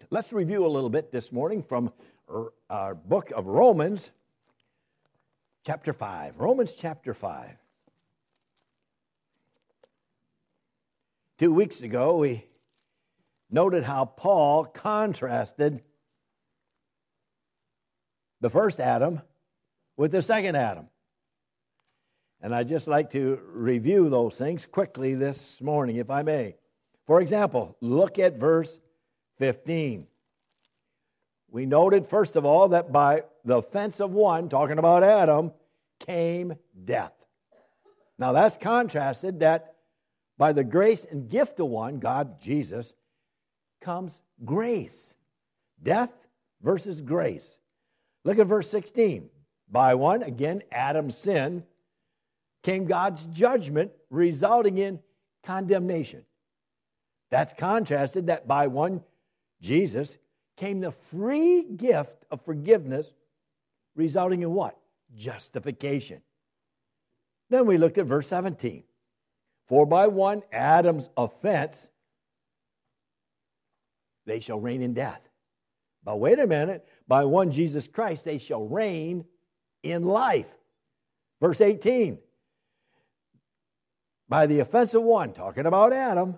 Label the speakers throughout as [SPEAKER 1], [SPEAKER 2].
[SPEAKER 1] Let's review a little bit this morning from our book of Romans, chapter 5. Romans chapter 5. 2 weeks ago, we noted how Paul contrasted the first Adam with the second Adam. And I'd just like to review those things quickly this morning, if I may. For example, look at verse 15. We noted, first of all, that by the offense of one, talking about Adam, came death. Now that's contrasted that by the grace and gift of one, God, Jesus, comes grace. Death versus grace. Look at verse 16. By one, again, Adam's sin, came God's judgment, resulting in condemnation. That's contrasted that by one, Jesus, came the free gift of forgiveness, resulting in what? Justification. Then we looked at verse 17. For by one, Adam's offense, they shall reign in death. But wait a minute, by one, Jesus Christ, they shall reign in life. Verse 18. By the offense of one, talking about Adam,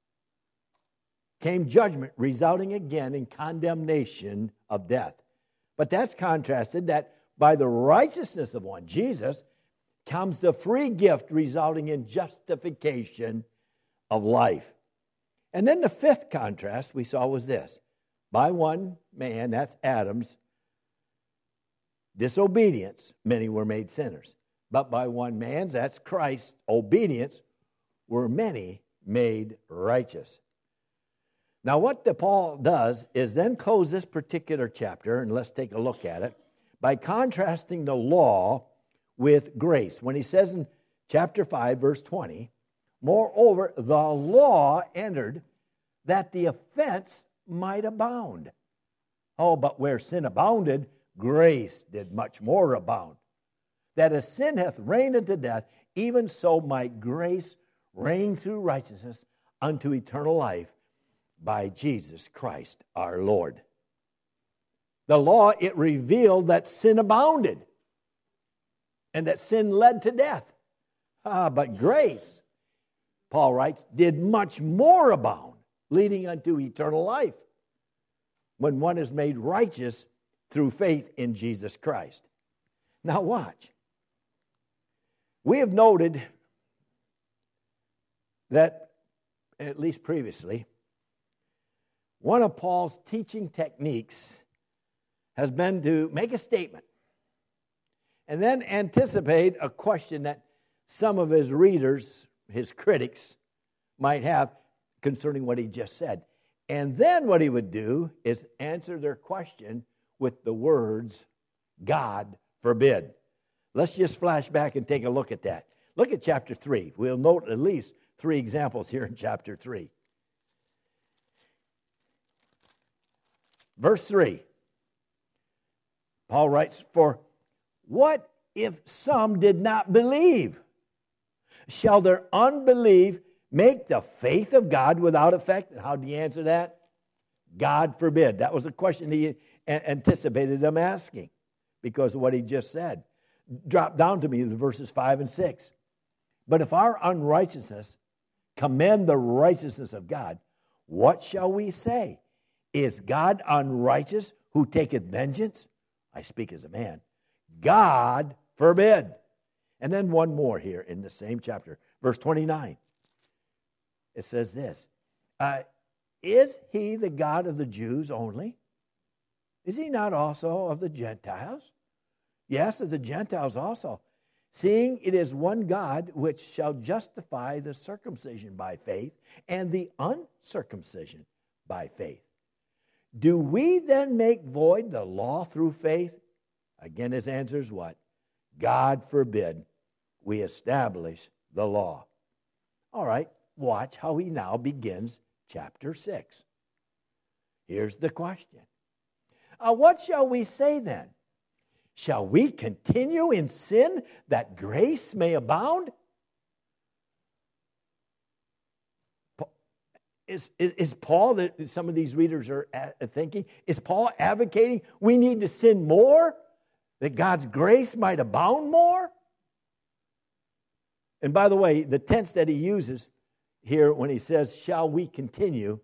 [SPEAKER 1] came judgment, resulting again in condemnation of death. But that's contrasted that by the righteousness of one, Jesus, comes the free gift, resulting in justification of life. And then the fifth contrast we saw was this. By one man, that's Adam's disobedience, many were made sinners. But by one man's, that's Christ's obedience, were many made righteous. Now what Paul does is then close this particular chapter, and let's take a look at it, by contrasting the law with grace. When he says in chapter 5, verse 20, moreover, the law entered that the offense might abound. Oh, but where sin abounded, grace did much more abound. That as sin hath reigned unto death, even so might grace reign through righteousness unto eternal life by Jesus Christ our Lord. The law, it revealed that sin abounded and that sin led to death. But grace, Paul writes, did much more abound, leading unto eternal life when one is made righteous through faith in Jesus Christ. Now watch. We have noted that, at least previously, one of Paul's teaching techniques has been to make a statement and then anticipate a question that some of his readers, his critics, might have concerning what he just said. And then what he would do is answer their question with the words, God forbid. Let's just flash back and take a look at that. Look at chapter 3. We'll note at least 3 examples here in chapter 3. Verse 3. Paul writes, for what if some did not believe? Shall their unbelief make the faith of God without effect? And how do you answer that? God forbid. That was a question he anticipated them asking because of what he just said. Drop down to me the verses 5 and 6. But if our unrighteousness commend the righteousness of God, what shall we say? Is God unrighteous who taketh vengeance? I speak as a man. God forbid. And then one more here in the same chapter, verse 29. It says this, is he the God of the Jews only? Is he not also of the Gentiles? Yes, of the Gentiles also. Seeing it is one God which shall justify the circumcision by faith and the uncircumcision by faith. Do we then make void the law through faith? Again, his answer is what? God forbid we establish the law. All right, watch how he now begins chapter 6. Here's the question. What shall we say then? Shall we continue in sin that grace may abound? Is Paul, that some of these readers are thinking, is Paul advocating we need to sin more, that God's grace might abound more? And by the way, the tense that he uses here when he says, shall we continue,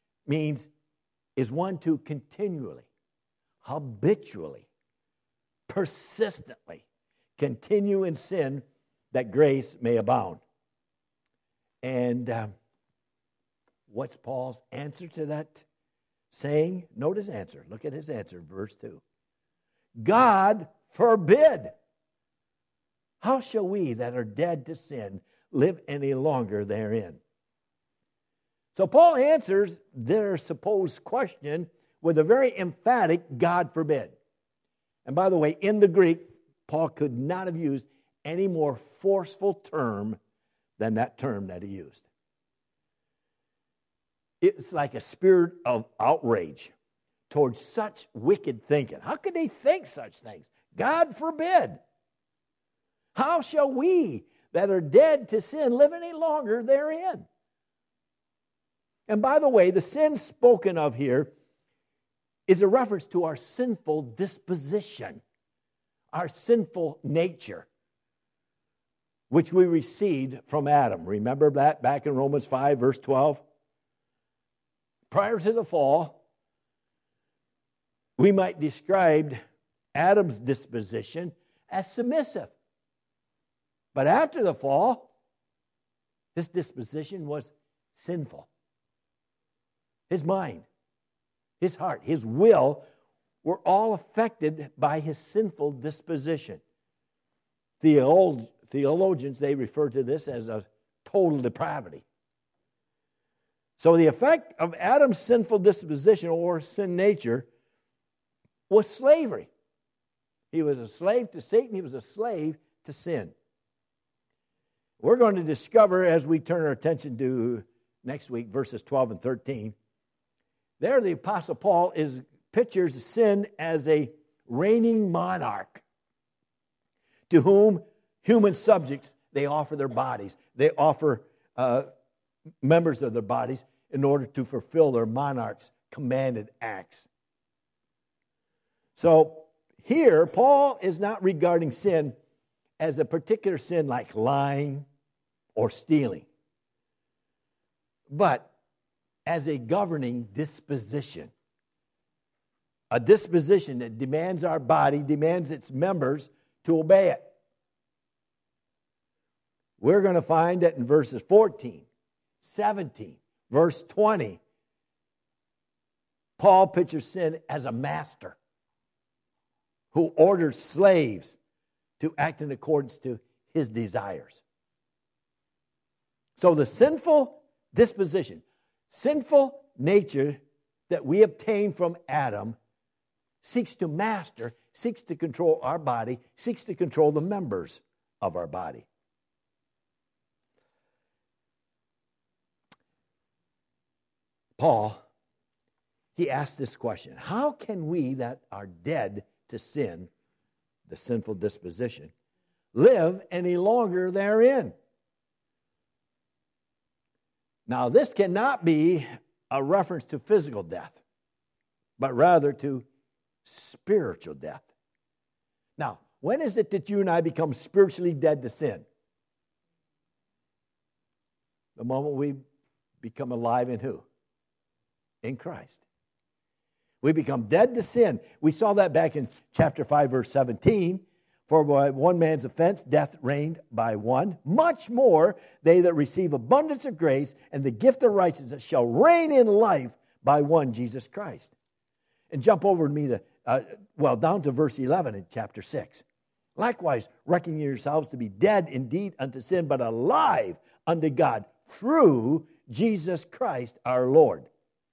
[SPEAKER 1] is one to continually, habitually, persistently continue in sin that grace may abound. And what's Paul's answer to that saying? Note his answer. Look at his answer, verse 2. God forbid. How shall we that are dead to sin live any longer therein? So Paul answers their supposed question with a very emphatic God forbid. And by the way, in the Greek, Paul could not have used any more forceful term than that term that he used. It's like a spirit of outrage towards such wicked thinking. How could they think such things? God forbid. How shall we that are dead to sin live any longer therein? And by the way, the sin spoken of here is a reference to our sinful disposition, our sinful nature, which we received from Adam. Remember that back in Romans 5, verse 12? Prior to the fall, we might describe Adam's disposition as submissive. But after the fall, his disposition was sinful. His mind, his heart, his will were all affected by his sinful disposition. Theologians, they refer to this as a total depravity. So the effect of Adam's sinful disposition or sin nature was slavery. He was a slave to Satan. He was a slave to sin. We're going to discover as we turn our attention to next week, verses 12 and 13. There the Apostle Paul pictures sin as a reigning monarch to whom human subjects, they offer their bodies. They offer members of their bodies in order to fulfill their monarch's commanded acts. So here, Paul is not regarding sin as a particular sin like lying or stealing, but as a governing disposition. A disposition that demands our body, demands its members to obey it. We're going to find that in verses 14, 17, verse 20. Paul pictures sin as a master who orders slaves to act in accordance to his desires. So the sinful disposition, sinful nature that we obtain from Adam seeks to master, seeks to control our body, seeks to control the members of our body. Paul, he asked this question: how can we that are dead to sin, the sinful disposition, live any longer therein? Now, this cannot be a reference to physical death, but rather to spiritual death. Now, when is it that you and I become spiritually dead to sin? The moment we become alive in who? In Christ. We become dead to sin. We saw that back in chapter 5, verse 17. For by one man's offense, death reigned by one. Much more, they that receive abundance of grace and the gift of righteousness shall reign in life by one, Jesus Christ. And jump over with me to, down to verse 11 in chapter 6. Likewise, reckon yourselves to be dead indeed unto sin, but alive unto God through Jesus Christ our Lord.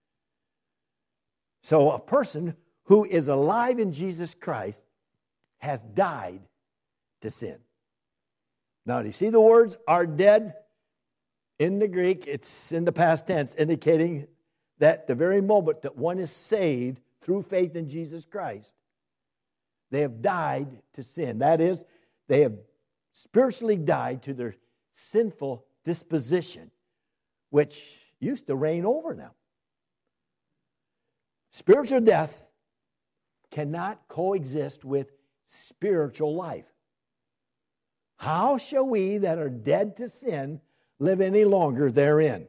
[SPEAKER 1] So a person who is alive in Jesus Christ has died to sin. Now, do you see the words are dead? In the Greek, it's in the past tense, indicating that the very moment that one is saved through faith in Jesus Christ, they have died to sin. That is, they have spiritually died to their sinful disposition, which used to reign over them. Spiritual death cannot coexist with spiritual life. How shall we that are dead to sin live any longer therein?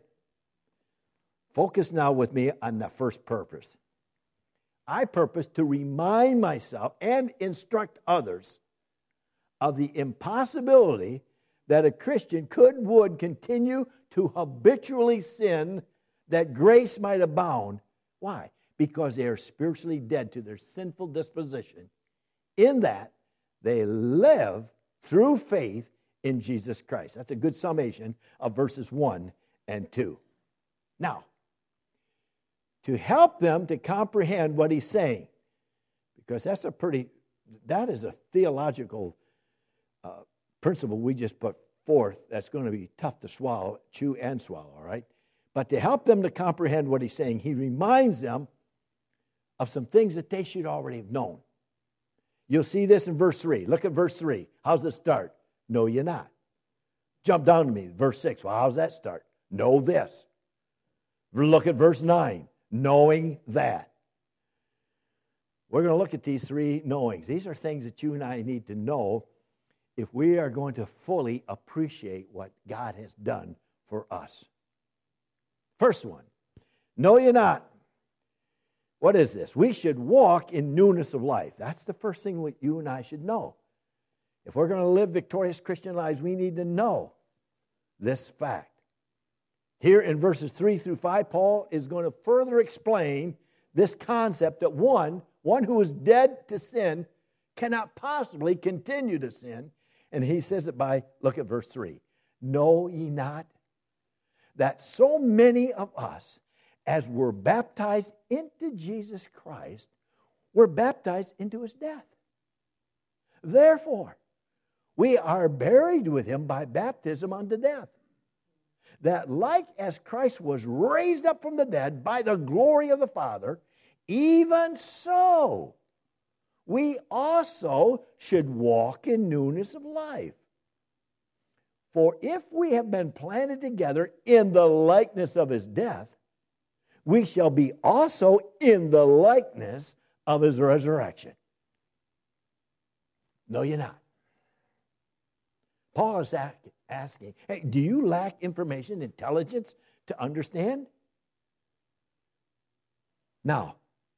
[SPEAKER 1] Focus now with me on the first purpose. I purpose to remind myself and instruct others of the impossibility that a Christian would continue to habitually sin that grace might abound. Why? Because they are spiritually dead to their sinful disposition, in that they live through faith in Jesus Christ. That's a good summation of verses 1 and 2. Now, to help them to comprehend what he's saying, because that is a theological principle we just put forth that's going to be tough to swallow, chew and swallow, all right? But to help them to comprehend what he's saying, he reminds them of some things that they should already have known. You'll see this in verse 3. Look at verse 3. How's it start? Know ye not. Jump down to me, verse 6. Well, how's that start? Know this. Look at verse 9. Knowing that. We're going to look at these three knowings. These are things that you and I need to know if we are going to fully appreciate what God has done for us. First one, know ye not. What is this? We should walk in newness of life. That's the first thing that you and I should know. If we're going to live victorious Christian lives, we need to know this fact. Here in verses 3 through 5, Paul is going to further explain this concept that one who is dead to sin cannot possibly continue to sin. And he says it look at verse 3. Know ye not that so many of us, as were baptized into Jesus Christ, were baptized into his death? Therefore, we are buried with him by baptism unto death, that like as Christ was raised up from the dead by the glory of the Father, even so we also should walk in newness of life. For if we have been planted together in the likeness of his death, we shall be also in the likeness of his resurrection. Know ye not? Paul is asking, hey, do you lack information, intelligence to understand? Now,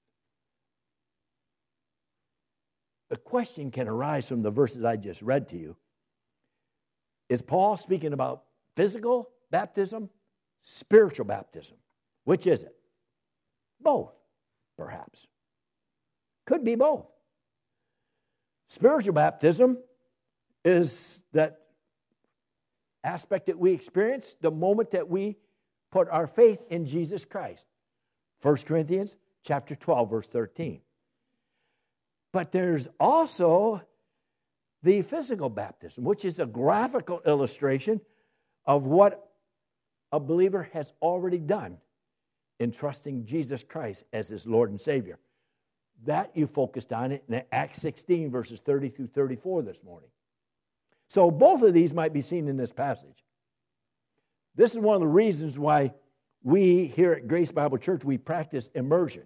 [SPEAKER 1] the question can arise from the verses I just read to you. Is Paul speaking about physical baptism, spiritual baptism? Which is it? Both, perhaps. Could be both. Spiritual baptism is that aspect that we experience the moment that we put our faith in Jesus Christ. 1 Corinthians chapter 12, verse 13. But there's also the physical baptism, which is a graphical illustration of what a believer has already done in trusting Jesus Christ as his Lord and Savior. That you focused on it in Acts 16, verses 30 through 34 this morning. So both of these might be seen in this passage. This is one of the reasons why we here at Grace Bible Church, we practice immersion.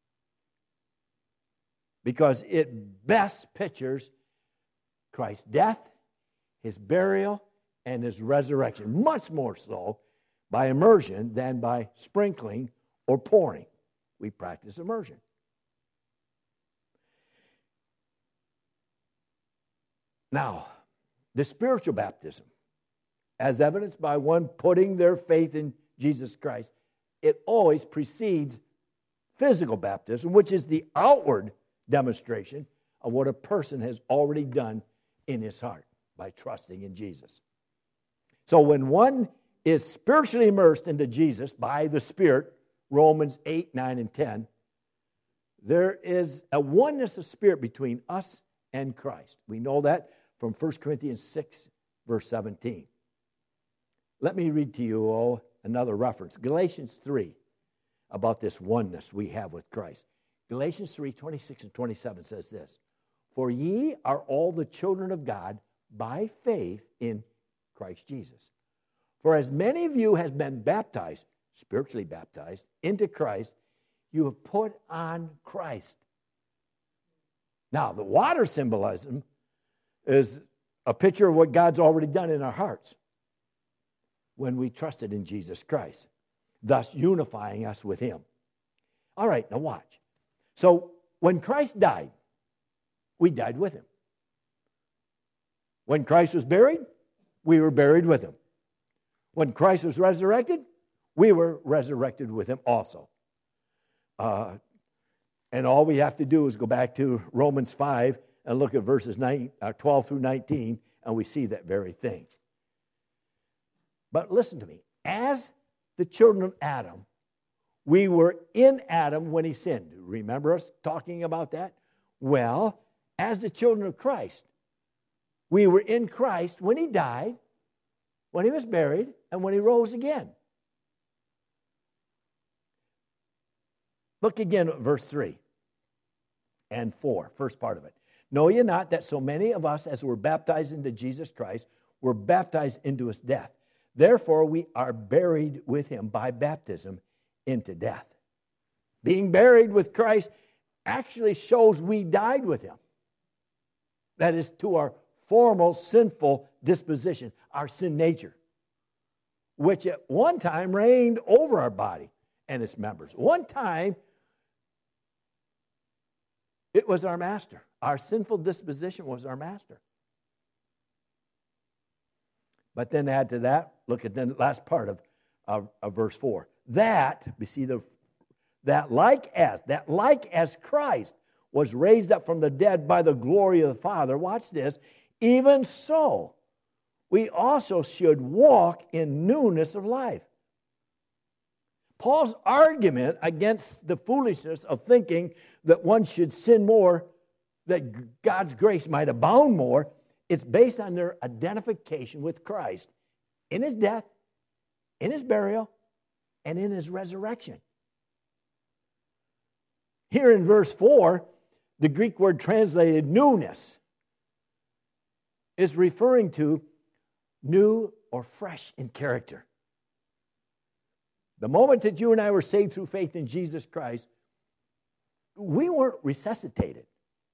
[SPEAKER 1] Because it best pictures Christ's death, his burial, and his resurrection. Much more so by immersion than by sprinkling or pouring. We practice immersion. Now, the spiritual baptism, as evidenced by one putting their faith in Jesus Christ, it always precedes physical baptism, which is the outward demonstration of what a person has already done in his heart by trusting in Jesus. So when one is spiritually immersed into Jesus by the Spirit, Romans 8, 9, and 10, there is a oneness of spirit between us and Christ. We know that from 1 Corinthians 6, verse 17. Let me read to you another reference. Galatians 3, about this oneness we have with Christ. Galatians 3, 26 and 27 says this, For ye are all the children of God by faith in Christ Jesus. For as many of you has been baptized, spiritually baptized, into Christ, you have put on Christ. Now, the water symbolism is a picture of what God's already done in our hearts when we trusted in Jesus Christ, thus unifying us with Him. All right, now watch. So, when Christ died, we died with Him. When Christ was buried, we were buried with Him. When Christ was resurrected, we were resurrected with Him also. And all we have to do is go back to Romans 5 and look at verses 12 through 19, and we see that very thing. But listen to me. As the children of Adam, we were in Adam when he sinned. Remember us talking about that? Well, as the children of Christ, we were in Christ when he died, when he was buried, and when he rose again. Look again at verse 3 and 4, first part of it. Know ye not that so many of us as were baptized into Jesus Christ were baptized into his death? Therefore we are buried with him by baptism into death. Being buried with Christ actually shows we died with him. That is, to our formal sinful disposition, our sin nature, which at one time reigned over our body and its members. One time, it was our master. Our sinful disposition was our master. But then add to that, look at the last part of verse 4. That like as Christ was raised up from the dead by the glory of the Father, watch this, even so we also should walk in newness of life. Paul's argument against the foolishness of thinking that one should sin more, that God's grace might abound more, it's based on their identification with Christ in his death, in his burial, and in his resurrection. Here in verse 4, the Greek word translated newness is referring to new or fresh in character. The moment that you and I were saved through faith in Jesus Christ, we weren't resuscitated.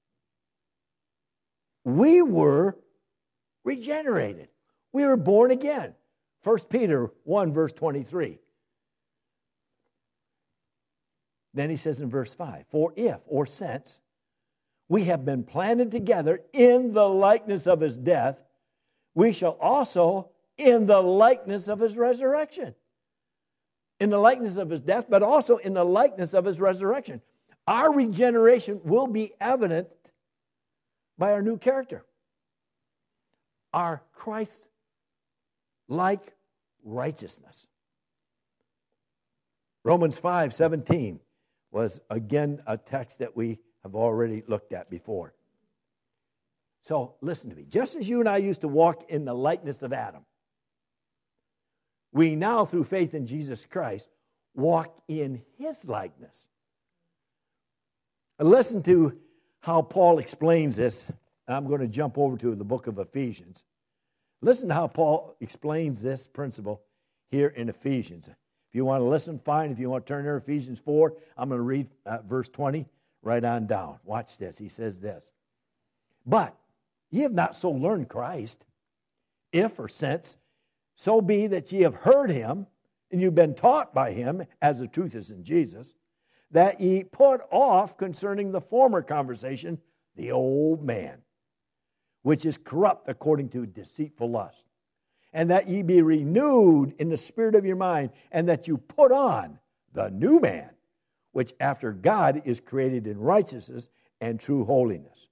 [SPEAKER 1] We were regenerated. We were born again. 1 Peter 1, verse 23. Then he says in verse 5, for if, or since, we have been planted together in the likeness of his death, we shall also in the likeness of his resurrection. In the likeness of his death, but also in the likeness of his resurrection. Our regeneration will be evident by our new character. Our Christ-like righteousness. Romans 5:17 was again a text that we have already looked at before. So listen to me. Just as you and I used to walk in the likeness of Adam, we now, through faith in Jesus Christ, walk in his likeness. And listen to how Paul explains this. I'm going to jump over to the book of Ephesians. Listen to how Paul explains this principle here in Ephesians. If you want to listen, fine. If you want to turn to Ephesians 4, I'm going to read verse 20 right on down. Watch this. He says this. But ye have not so learned Christ, if or since, so be that ye have heard him, and you've been taught by him, as the truth is in Jesus, that ye put off concerning the former conversation the old man, which is corrupt according to deceitful lust, and that ye be renewed in the spirit of your mind, and that you put on the new man, which after God is created in righteousness and true holiness.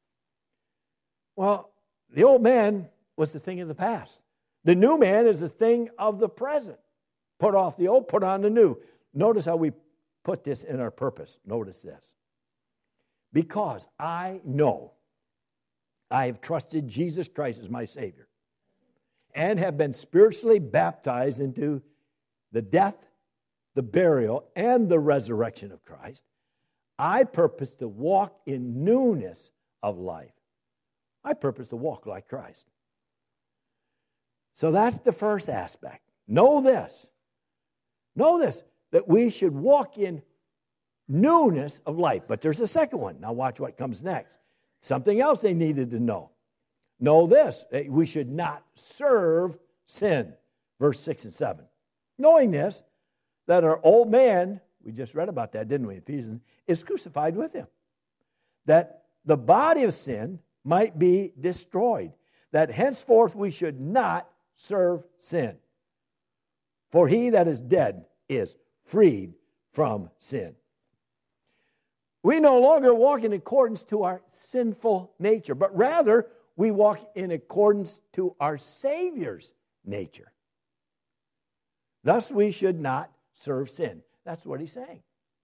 [SPEAKER 1] Well, the old man was the thing of the past. The new man is the thing of the present. Put off the old, put on the new. Notice how we put this in our purpose. Notice this. Because I know I have trusted Jesus Christ as my Savior and have been spiritually baptized into the death, the burial, and the resurrection of Christ, I purpose to walk in newness of life. I purpose to walk like Christ. So that's the first aspect. Know this. Know this, that we should walk in newness of life. But there's a second one. Now watch what comes next. Something else they needed to know. Know this, that we should not serve sin. Verse 6 and 7. Knowing this, that our old man, we just read about that, didn't we, Ephesians, is crucified with him. That the body of sin might be destroyed. That henceforth we should not serve sin. For he that is dead is freed from sin. We no longer walk in accordance to our sinful nature, but rather we walk in accordance to our Savior's nature. Thus we should not serve sin. That's what he's saying.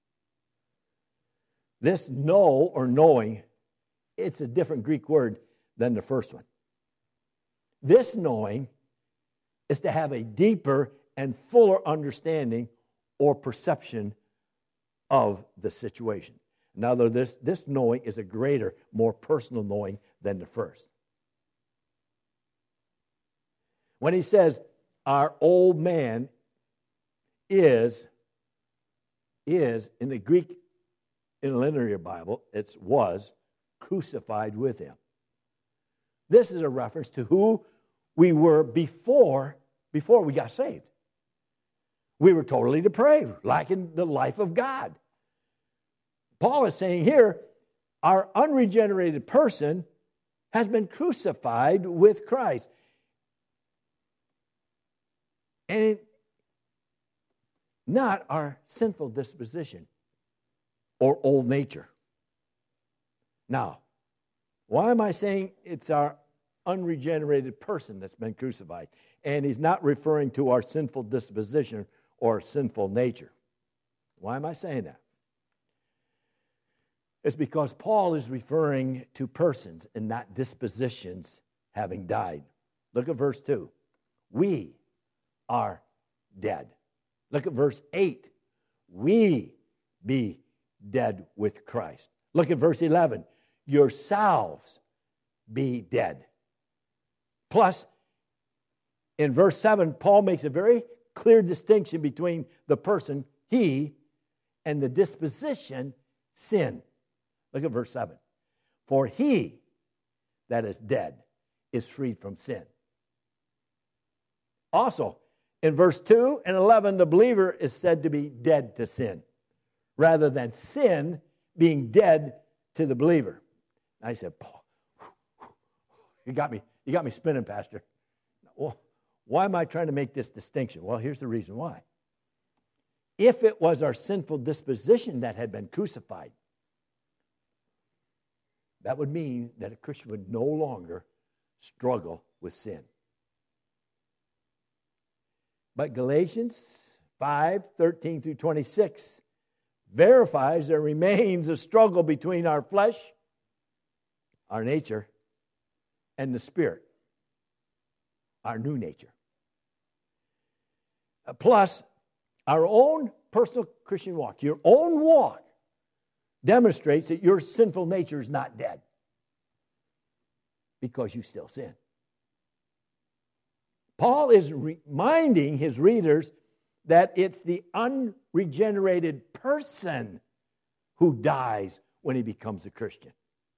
[SPEAKER 1] This know or knowing, it's a different Greek word than the first one. This knowing is to have a deeper and fuller understanding or perception of the situation. Now, this knowing is a greater, more personal knowing than the first. When he says, our old man is in the Greek interlinear Bible, it was crucified with him. This is a reference to who we were before we got saved. We were totally depraved, lacking the life of God. Paul is saying here, our unregenerated person has been crucified with Christ. And not our sinful disposition or old nature. Now, why am I saying it's our unregenerated person that's been crucified? And he's not referring to our sinful disposition or sinful nature. Why am I saying that? It's because Paul is referring to persons and not dispositions having died. Look at verse 2. We are dead. Look at verse 8. We be dead with Christ. Look at verse 11. Yourselves be dead. Plus, in verse 7, Paul makes a very clear distinction between the person, he, and the disposition, sin. Look at verse 7. For he that is dead is freed from sin. Also, in verse 2 and 11, the believer is said to be dead to sin, rather than sin being dead to the believer. I said, Paul, you got me spinning, Pastor. Well, why am I trying to make this distinction? Well, here's the reason why. If it was our sinful disposition that had been crucified, that would mean that a Christian would no longer struggle with sin. But Galatians 5:13 through 26 verifies there remains a struggle between our flesh, our nature, and the Spirit, our new nature. Plus, our own personal Christian walk, your own walk, demonstrates that your sinful nature is not dead because you still sin. Paul is reminding his readers that it's the unregenerated person who dies when he becomes a Christian.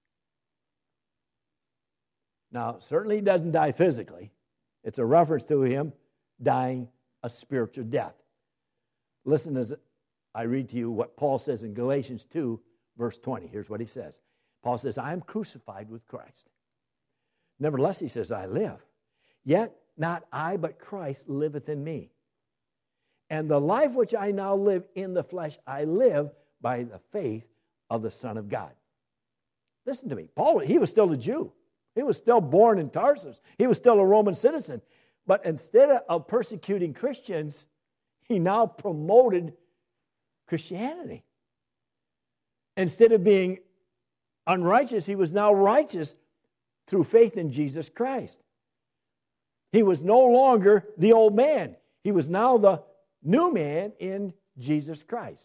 [SPEAKER 1] Now, certainly he doesn't die physically. It's a reference to him dying a spiritual death. Listen as I read to you what Paul says in Galatians 2, verse 20. Here's what he says. Paul says, I am crucified with Christ. Nevertheless, he says, I live. Yet not I, but Christ liveth in me. And the life which I now live in the flesh, I live by the faith of the Son of God. Listen to me. Paul, he was still a Jew. He was still born in Tarsus. He was still a Roman citizen. But instead of persecuting Christians, he now promoted Christianity. Instead of being unrighteous, he was now righteous through faith in Jesus Christ. He was no longer the old man. He was now the new man in Jesus Christ.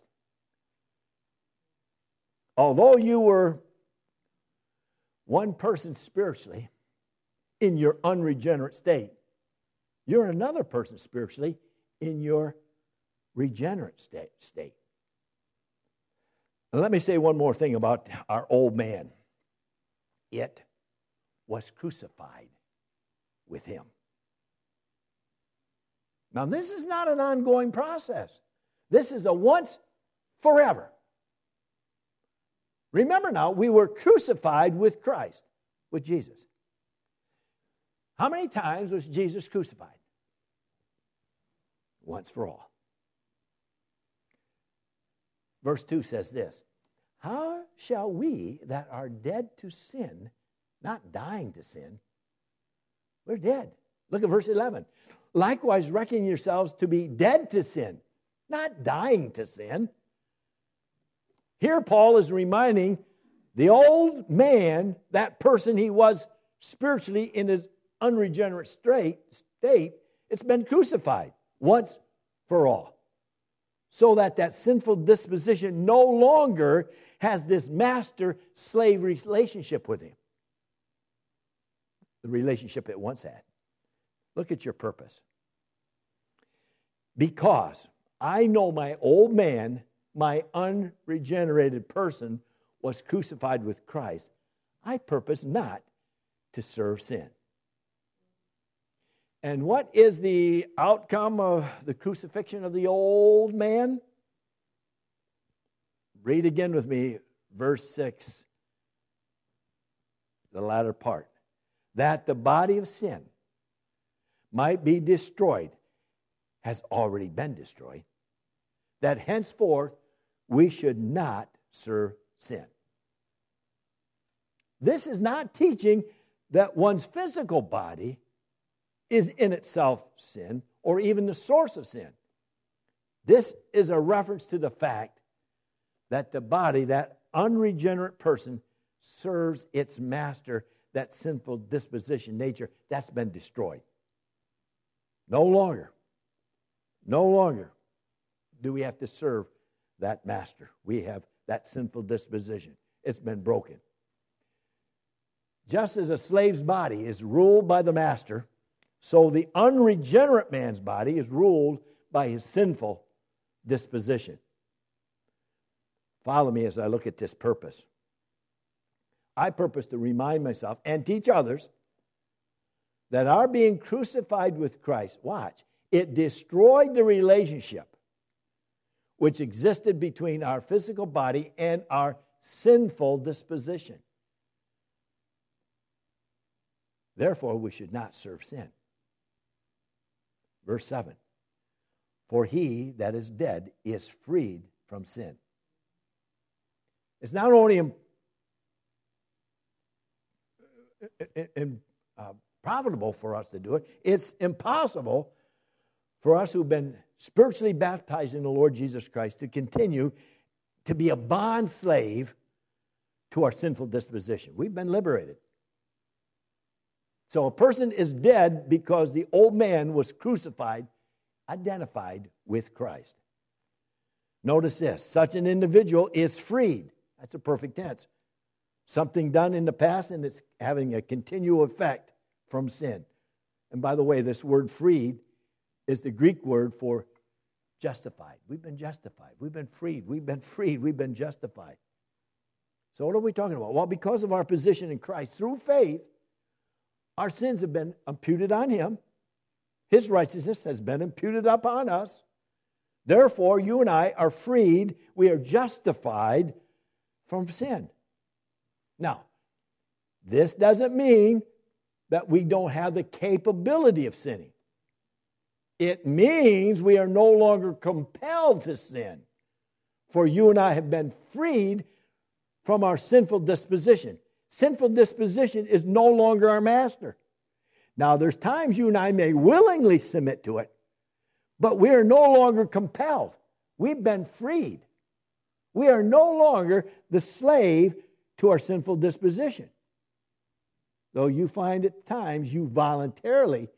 [SPEAKER 1] Although you were one person spiritually in your unregenerate state, you're another person spiritually in your regenerate state. And let me say one more thing about our old man. It was crucified with him. Now, this is not an ongoing process. This is a once, forever. Remember now, we were crucified with Christ, with Jesus. How many times was Jesus crucified? Once for all. Verse 2 says this, how shall we that are dead to sin, not dying to sin, we're dead. Look at verse 11. Likewise, reckon yourselves to be dead to sin, not dying to sin. Here Paul is reminding the old man, that person he was spiritually in his unregenerate state, it's been crucified once for all. So that sinful disposition no longer has this master-slave relationship with him. The relationship it once had. Look at your purpose. Because I know my old man, my unregenerated person, was crucified with Christ, I purpose not to serve sin. And what is the outcome of the crucifixion of the old man? Read again with me, verse 6, the latter part. That the body of sin might be destroyed, has already been destroyed, that henceforth we should not serve sin. This is not teaching that one's physical body is in itself sin or even the source of sin. This is a reference to the fact that the body, that unregenerate person, serves its master, that sinful disposition, nature, that's been destroyed. No longer do we have to serve that master. We have that sinful disposition. It's been broken. Just as a slave's body is ruled by the master, so the unregenerate man's body is ruled by his sinful disposition. Follow me as I look at this purpose. I purpose to remind myself and teach others that our being crucified with Christ, watch, it destroyed the relationship which existed between our physical body and our sinful disposition. Therefore, we should not serve sin. Verse 7, for he that is dead is freed from sin. It's not only profitable for us to do it, it's impossible for us who've been spiritually baptized in the Lord Jesus Christ to continue to be a bond slave to our sinful disposition. We've been liberated. So a person is dead because the old man was crucified, identified with Christ. Notice this, such an individual is freed. That's a perfect tense. Something done in the past and it's having a continual effect from sin. And by the way, this word freed is the Greek word for justified. We've been justified. We've been freed. We've been freed. We've been justified. So what are we talking about? Well, because of our position in Christ, through faith, our sins have been imputed on him. His righteousness has been imputed upon us. Therefore, you and I are freed. We are justified from sin. Now, this doesn't mean that we don't have the capability of sinning. It means we are no longer compelled to sin. For you and I have been freed from our sinful disposition. Sinful disposition is no longer our master. Now, there's times you and I may willingly submit to it, but we are no longer compelled. We've been freed. We are no longer the slave to our sinful disposition. Though you find at times you voluntarily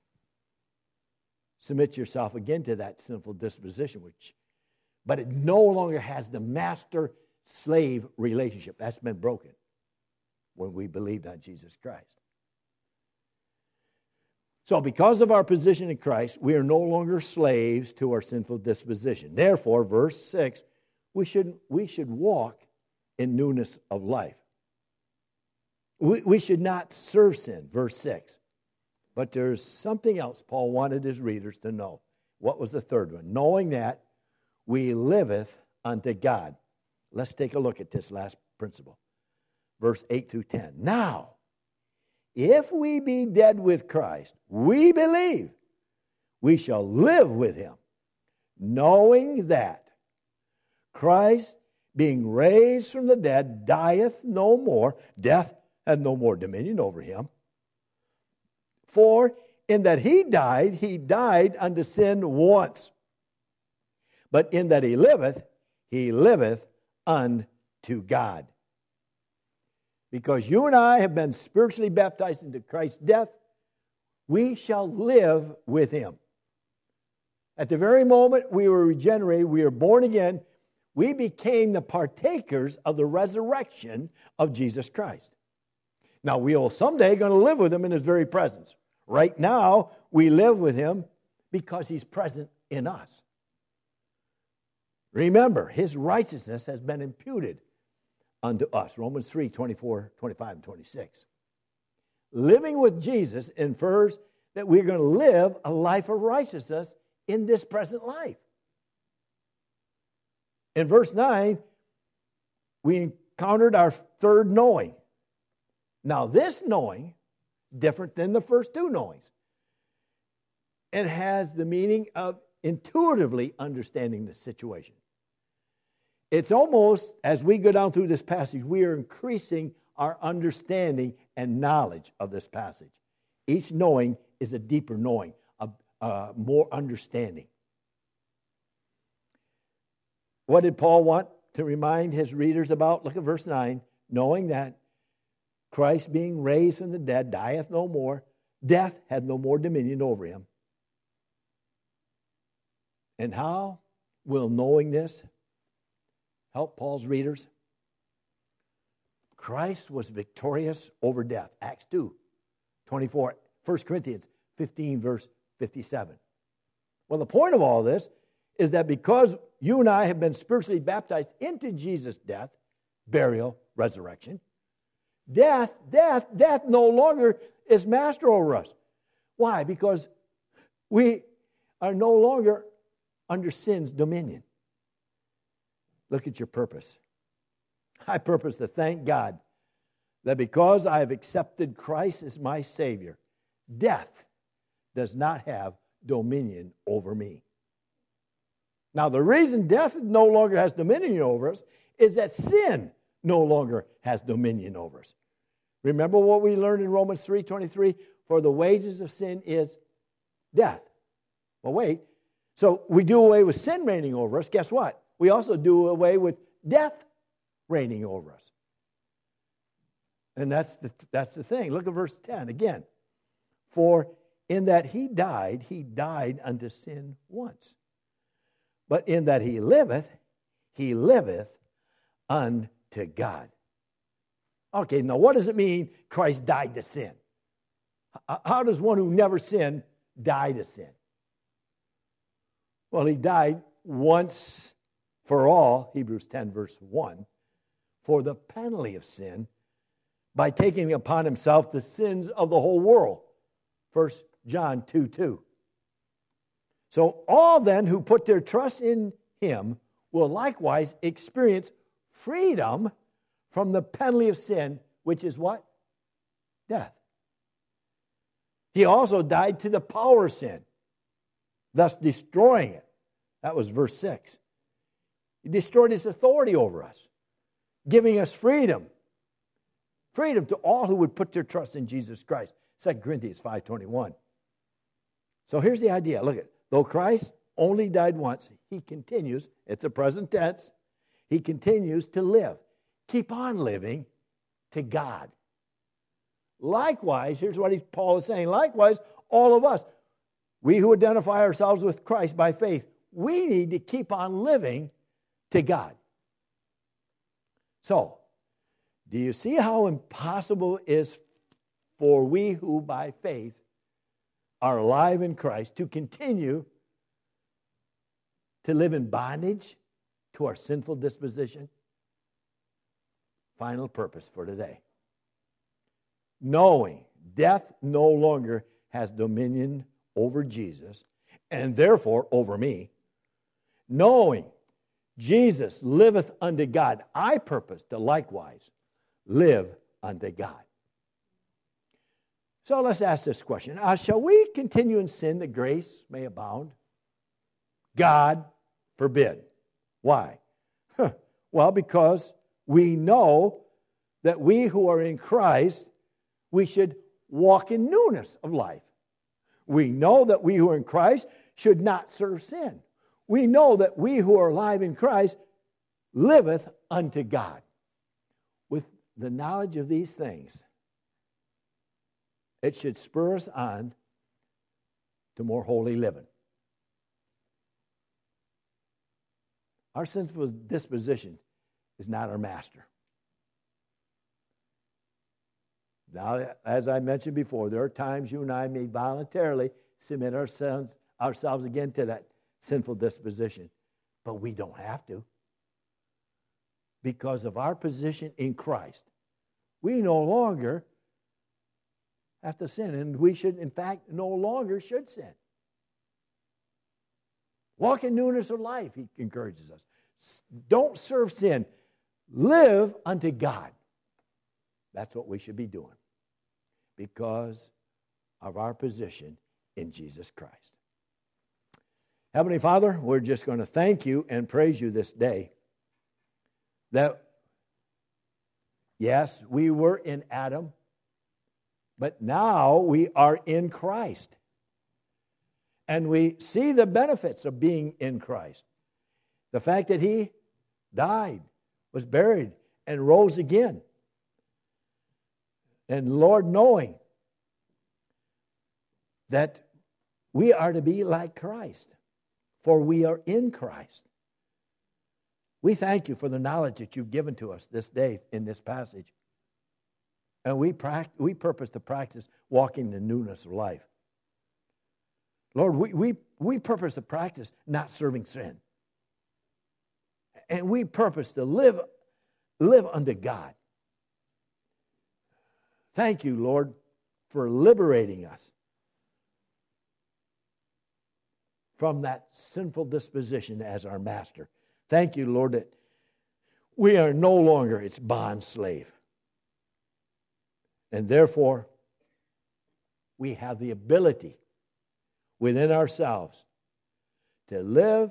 [SPEAKER 1] submit yourself again to that sinful disposition, but it no longer has the master-slave relationship. That's been broken when we believed on Jesus Christ. So because of our position in Christ, we are no longer slaves to our sinful disposition. Therefore, verse 6, we should walk in newness of life. We should not serve sin, verse 6. But there's something else Paul wanted his readers to know. What was the third one? Knowing that we liveth unto God. Let's take a look at this last principle. Verse 8 through 10. Now, if we be dead with Christ, we believe we shall live with him, knowing that Christ, being raised from the dead, dieth no more, death hath no more dominion over him. For in that he died unto sin once. But in that he liveth unto God. Because you and I have been spiritually baptized into Christ's death, we shall live with him. At the very moment we were regenerated, we were born again, we became the partakers of the resurrection of Jesus Christ. Now, we will someday going to live with him in his very presence. Right now, we live with him because he's present in us. Remember, his righteousness has been imputed unto us. Romans 3, 24, 25, and 26. Living with Jesus infers that we're going to live a life of righteousness in this present life. In verse 9, we encountered our third knowing. Now, this knowing, different than the first two knowings. It has the meaning of intuitively understanding the situation. It's almost, as we go down through this passage, we are increasing our understanding and knowledge of this passage. Each knowing is a deeper knowing, a more understanding. What did Paul want to remind his readers about? Look at verse 9. Knowing that Christ being raised from the dead dieth no more, death had no more dominion over him. And how will knowing this help Paul's readers? Christ was victorious over death. Acts 2, 24, 1 Corinthians 15, verse 57. Well, the point of all this is that because you and I have been spiritually baptized into Jesus' death, burial, resurrection, death no longer is master over us. Why? Because we are no longer under sin's dominion. Look at your purpose. I purpose to thank God that because I have accepted Christ as my Savior, death does not have dominion over me. Now, the reason death no longer has dominion over us is that sin no longer has dominion over us. Remember what we learned in Romans 3:23? For the wages of sin is death. Well, wait. So we do away with sin reigning over us. Guess what? We also do away with death reigning over us. And that's the thing. Look at verse 10 again. For in that he died unto sin once. But in that he liveth unto God. Okay, now what does it mean Christ died to sin? How does one who never sinned die to sin? Well, he died once for all, Hebrews 10, verse 1, for the penalty of sin by taking upon himself the sins of the whole world. 1 John 2:2. So all then who put their trust in him will likewise experience freedom from the penalty of sin, which is what? Death. He also died to the power of sin, thus destroying it. That was verse 6. He destroyed his authority over us, giving us freedom. Freedom to all who would put their trust in Jesus Christ. 2 Corinthians 5:21. So here's the idea. Look at, though Christ only died once, he continues, it's a present tense, he continues to live. Keep on living to God. Likewise, here's what Paul is saying. Likewise, all of us, we who identify ourselves with Christ by faith, we need to keep on living to God. So, do you see how impossible it is for we who by faith are alive in Christ to continue to live in bondage to our sinful disposition? Final purpose for today. Knowing death no longer has dominion over Jesus, and therefore over me. Knowing Jesus liveth unto God, I purpose to likewise live unto God. So let's ask this question. Shall we continue in sin that grace may abound? God forbid. Why? Well, because we know that we who are in Christ, we should walk in newness of life. We know that we who are in Christ should not serve sin. We know that we who are alive in Christ liveth unto God. With the knowledge of these things, it should spur us on to more holy living. Our sinful disposition is not our master. Now, as I mentioned before, there are times you and I may voluntarily submit ourselves again to that sinful disposition, but we don't have to. Because of our position in Christ, we no longer have to sin, and we should, in fact, no longer should sin. Walk in newness of life, he encourages us. Don't serve sin. Live unto God. That's what we should be doing because of our position in Jesus Christ. Heavenly Father, we're just going to thank you and praise you this day that, yes, we were in Adam, but now we are in Christ. And we see the benefits of being in Christ. The fact that he died, was buried, and rose again. And Lord, knowing that we are to be like Christ, for we are in Christ. We thank you for the knowledge that you've given to us this day in this passage. And we purpose to practice walking in the newness of life. Lord, we purpose to practice not serving sin. And we purpose to live unto God. Thank you, Lord, for liberating us from that sinful disposition as our master. Thank you, Lord, that we are no longer its bond slave. And therefore, we have the ability within ourselves to live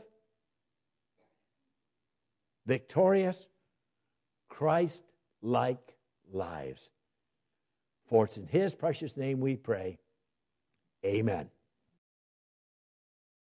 [SPEAKER 1] victorious, Christ-like lives. For it's in his precious name we pray. Amen.